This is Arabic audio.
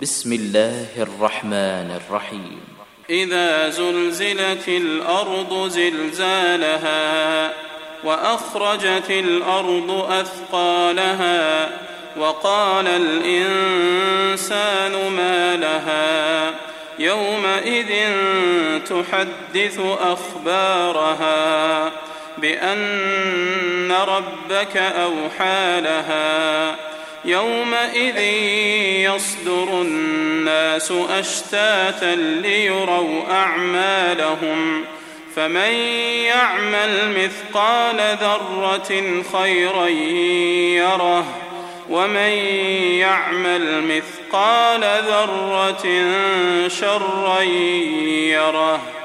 بسم الله الرحمن الرحيم إذا زلزلت الأرض زلزالها وأخرجت الأرض أثقالها وقال الإنسان ما لها يومئذ تحدث أخبارها بأن ربك أوحى لها يومئذ يصدر الناس أشتاتا ليروا أعمالهم فمن يعمل مثقال ذرة خيرا يره ومن يعمل مثقال ذرة شرا يره.